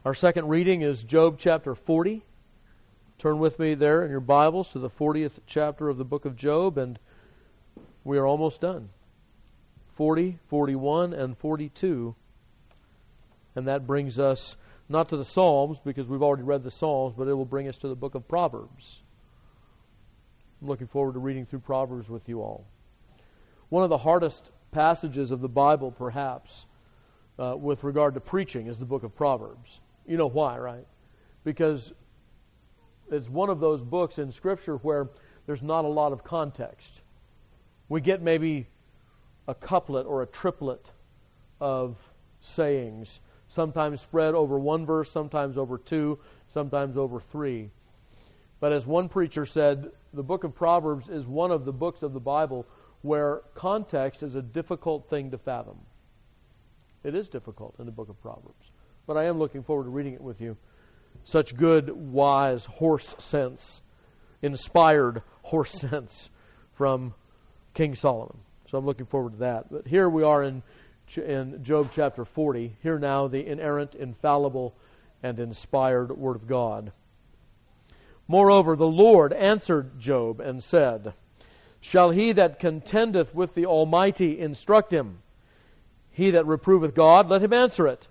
Our second reading is Job chapter 40. Turn with me there in your Bibles to the 40th chapter of the book of Job, and we are almost done. 40, 41, and 42. And that brings us not to the Psalms, because we've already read the Psalms, but it will bring us to the book of Proverbs. I'm looking forward to reading through Proverbs with you all. One of the hardest passages of the Bible, perhaps, with regard to preaching, is the book of Proverbs. You know why, right? Because it's one of those books in Scripture where there's not a lot of context. We get maybe a couplet or a triplet of sayings, sometimes spread over one verse, sometimes over two, sometimes over three. But as one preacher said, the book of Proverbs is one of the books of the Bible where context is a difficult thing to fathom. It is difficult in the book of Proverbs. But I am looking forward to reading it with you. Such good, wise horse sense, inspired horse sense from King Solomon. So I'm looking forward to that. But here we are in Job chapter 40. Hear now the inerrant, infallible, and inspired Word of God. Moreover, the Lord answered Job and said, Shall he that contendeth with the Almighty instruct him? He that reproveth God, let him answer it.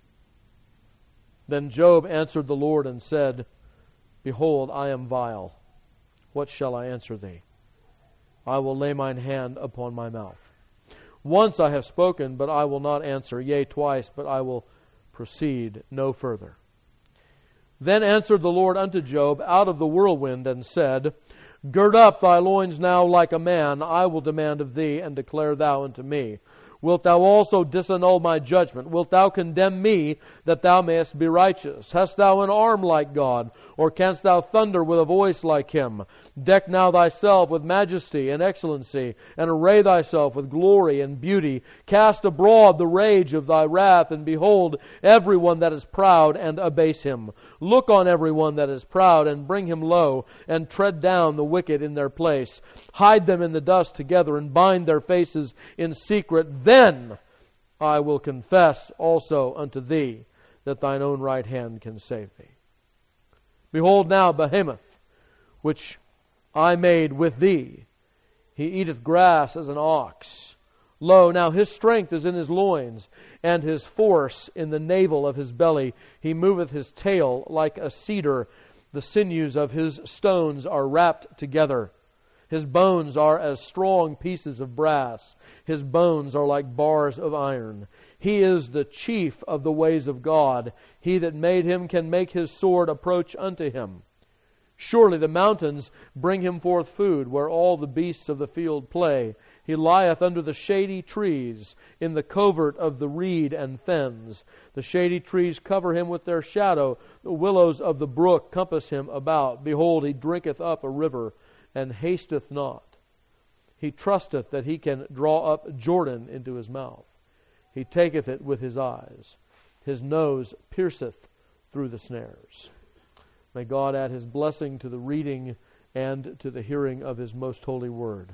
Then Job answered the Lord and said, Behold, I am vile. What shall I answer thee? I will lay mine hand upon my mouth. Once I have spoken, but I will not answer. Yea, twice, but I will proceed no further. Then answered the Lord unto Job out of the whirlwind and said, Gird up thy loins now like a man. I will demand of thee, and declare thou unto me. Wilt thou also disannul my judgment? Wilt thou condemn me, that thou mayest be righteous? Hast thou an arm like God? Or canst thou thunder with a voice like him? Deck now thyself with majesty and excellency, and array thyself with glory and beauty. Cast abroad the rage of thy wrath, and behold every one that is proud, and abase him. Look on every one that is proud, and bring him low, and tread down the wicked in their place. Hide them in the dust together, and bind their faces in secret. Then I will confess also unto thee, that thine own right hand can save thee. Behold now Behemoth, which I made with thee. He eateth grass as an ox. Lo, now his strength is in his loins, and his force in the navel of his belly. He moveth his tail like a cedar. The sinews of his stones are wrapped together. His bones are as strong pieces of brass. His bones are like bars of iron. He is the chief of the ways of God. He that made him can make his sword approach unto him. Surely the mountains bring him forth food, where all the beasts of the field play. He lieth under the shady trees, in the covert of the reed and fens. The shady trees cover him with their shadow. The willows of the brook compass him about. Behold, he drinketh up a river, and hasteth not. He trusteth that he can draw up Jordan into his mouth. He taketh it with his eyes. His nose pierceth through the snares. May God add His blessing to the reading and to the hearing of His most holy word.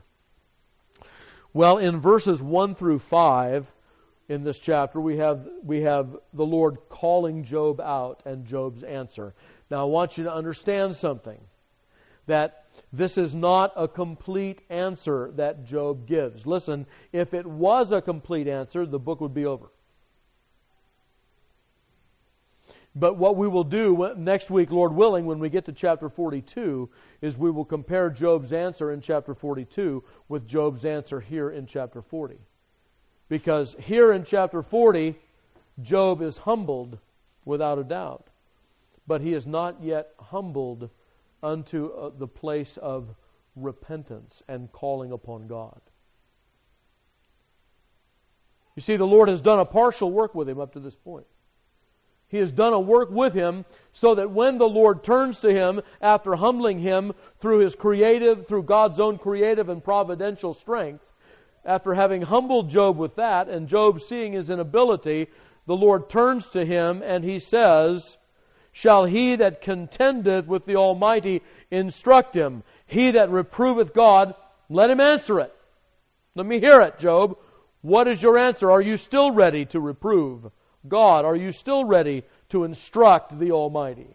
Well, in verses 1 through 5 in this chapter, we have the Lord calling Job out and Job's answer. Now, I want you to understand something, that this is not a complete answer that Job gives. Listen, if it was a complete answer, the book would be over. But what we will do next week, Lord willing, when we get to chapter 42, is we will compare Job's answer in chapter 42 with Job's answer here in chapter 40. Because here in chapter 40, Job is humbled without a doubt. But he is not yet humbled unto the place of repentance and calling upon God. You see, the Lord has done a partial work with him up to this point. He has done a work with him so that when the Lord turns to him after humbling him through God's own creative and providential strength, after having humbled Job with that, and Job seeing his inability, the Lord turns to him and He says, Shall he that contendeth with the Almighty instruct him? He that reproveth God, let him answer it. Let me hear it, Job. What is your answer? Are you still ready to reprove God? Are you still ready to instruct the Almighty?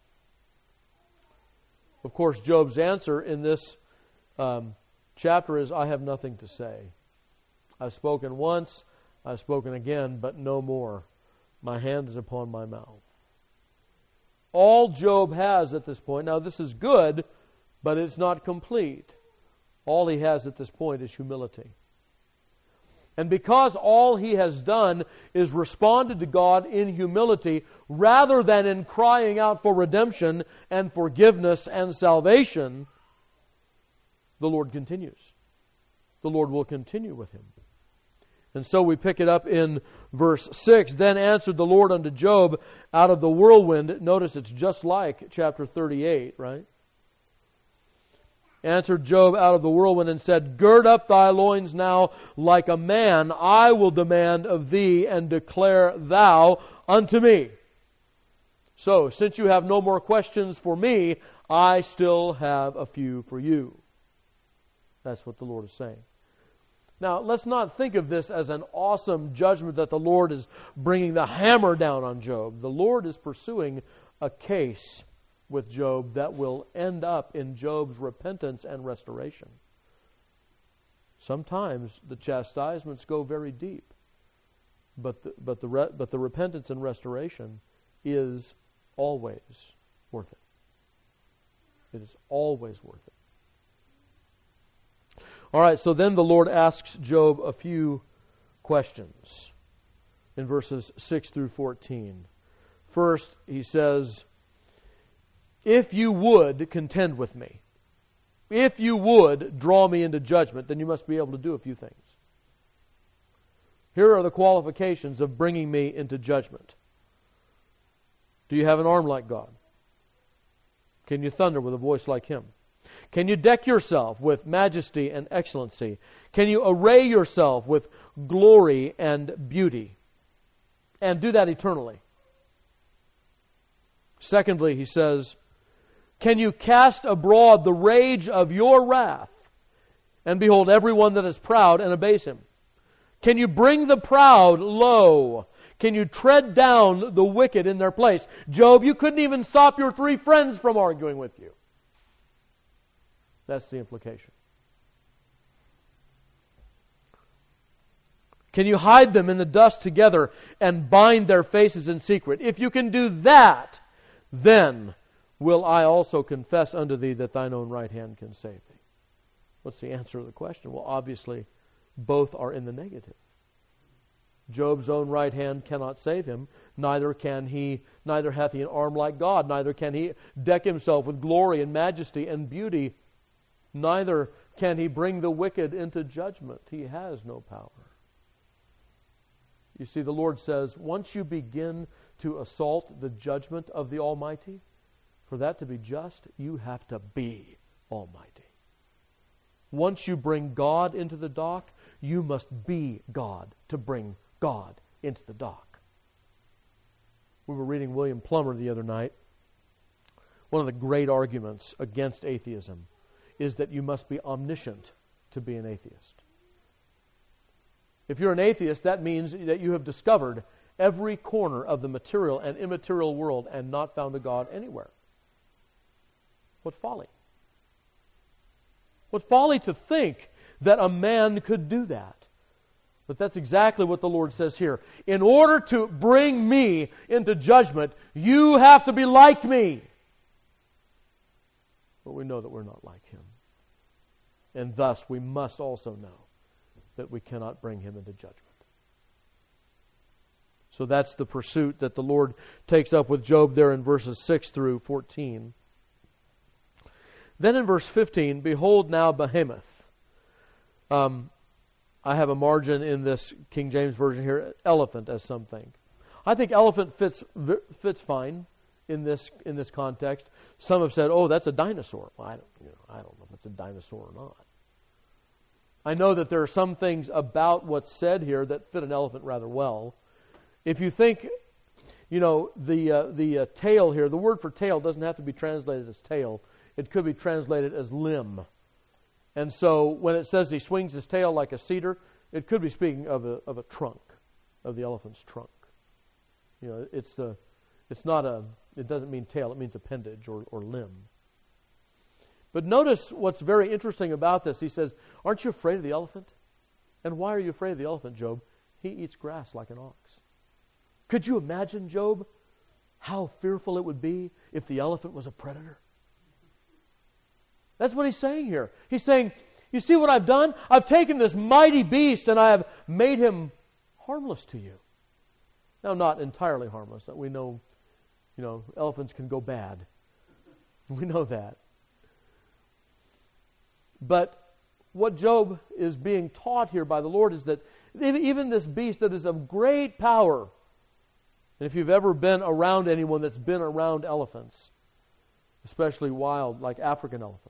Of course, Job's answer in this chapter is, I have nothing to say. I've spoken once, I've spoken again, but no more. My hand is upon my mouth. All Job has at this point, now this is good, but it's not complete. All he has at this point is humility. And because all he has done is responded to God in humility, rather than in crying out for redemption and forgiveness and salvation, the Lord continues. The Lord will continue with him. And so we pick it up in verse 6. Then answered the Lord unto Job out of the whirlwind. Notice it's just like chapter 38, right? Answered Job out of the whirlwind and said, Gird up thy loins now like a man. I will demand of thee, and declare thou unto me. So, since you have no more questions for me, I still have a few for you. That's what the Lord is saying. Now, let's not think of this as an awesome judgment that the Lord is bringing the hammer down on Job. The Lord is pursuing a case with Job that will end up in Job's repentance and restoration. Sometimes the chastisements go very deep, but the repentance and restoration is always worth it. It is always worth it. All right, so then the Lord asks Job a few questions in verses 6 through 14. First, he says, if you would contend with me, if you would draw me into judgment, then you must be able to do a few things. Here are the qualifications of bringing me into judgment. Do you have an arm like God? Can you thunder with a voice like Him? Can you deck yourself with majesty and excellency? Can you array yourself with glory and beauty? And do that eternally. Secondly, he says, can you cast abroad the rage of your wrath, and behold everyone that is proud and abase him? Can you bring the proud low? Can you tread down the wicked in their place? Job, you couldn't even stop your 3 friends from arguing with you. That's the implication. Can you hide them in the dust together and bind their faces in secret? If you can do that, then will I also confess unto thee that thine own right hand can save thee. What's the answer to the question? Well, obviously, both are in the negative. Job's own right hand cannot save him, neither hath he an arm like God, neither can he deck himself with glory and majesty and beauty, neither can he bring the wicked into judgment. He has no power. You see, the Lord says, once you begin to assault the judgment of the Almighty, for that to be just, you have to be Almighty. Once you bring God into the dock, you must be God to bring God into the dock. We were reading William Plummer the other night. One of the great arguments against atheism is that you must be omniscient to be an atheist. If you're an atheist, that means that you have discovered every corner of the material and immaterial world and not found a God anywhere. What folly. What folly to think that a man could do that. But that's exactly what the Lord says here. In order to bring me into judgment, you have to be like me. But we know that we're not like Him. And thus we must also know that we cannot bring Him into judgment. So that's the pursuit that the Lord takes up with Job there in verses 6 through 14. Then in verse 15, behold now Behemoth. I have a margin in this King James Version here, elephant, as some think. I think elephant fits fine in this context. Some have said, "Oh, that's a dinosaur." Well, I don't know if it's a dinosaur or not. I know that there are some things about what's said here that fit an elephant rather well. If you think, the tail here, the word for tail doesn't have to be translated as tail. It could be translated as limb. And so when it says he swings his tail like a cedar, it could be speaking of a trunk, of the elephant's trunk. It doesn't mean tail, it means appendage or limb. But notice what's very interesting about this. He says, aren't you afraid of the elephant? And why are you afraid of the elephant, Job? He eats grass like an ox. Could you imagine, Job, how fearful it would be if the elephant was a predator? That's what he's saying here. He's saying, you see what I've done? I've taken this mighty beast and I have made him harmless to you. Now, not entirely harmless. We know, elephants can go bad. We know that. But what Job is being taught here by the Lord is that even this beast that is of great power, and if you've ever been around anyone that's been around elephants, especially wild, like African elephants,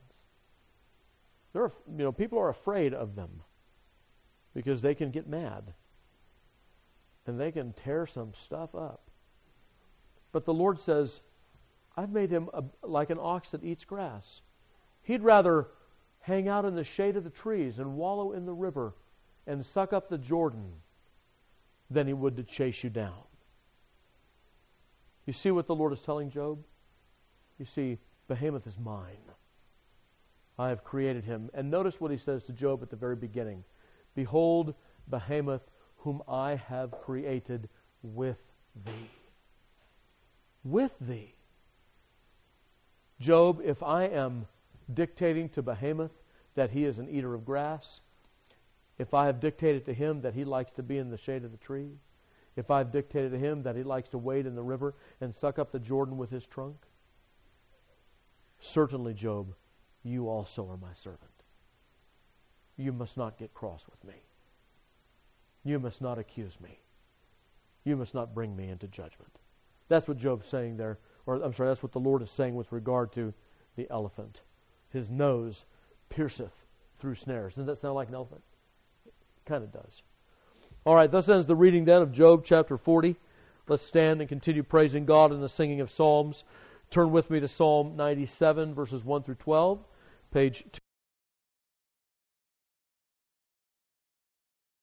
people are afraid of them because they can get mad and they can tear some stuff up. But the Lord says, I've made him like an ox that eats grass. He'd rather hang out in the shade of the trees and wallow in the river and suck up the Jordan than he would to chase you down. You see what the Lord is telling Job? You see, Behemoth is mine. I have created him. And notice what he says to Job at the very beginning. Behold, Behemoth, whom I have created with thee. With thee. Job, if I am dictating to Behemoth that he is an eater of grass, if I have dictated to him that he likes to be in the shade of the tree, if I've dictated to him that he likes to wade in the river and suck up the Jordan with his trunk, certainly, Job, you also are my servant. You must not get cross with me. You must not accuse me. You must not bring me into judgment. That's what Job's saying there, that's what the Lord is saying with regard to the elephant. His nose pierceth through snares. Doesn't that sound like an elephant? It kind of does. All right, thus ends the reading then of Job chapter 40. Let's stand and continue praising God in the singing of psalms. Turn with me to Psalm 97, verses 1 through 12, page 2.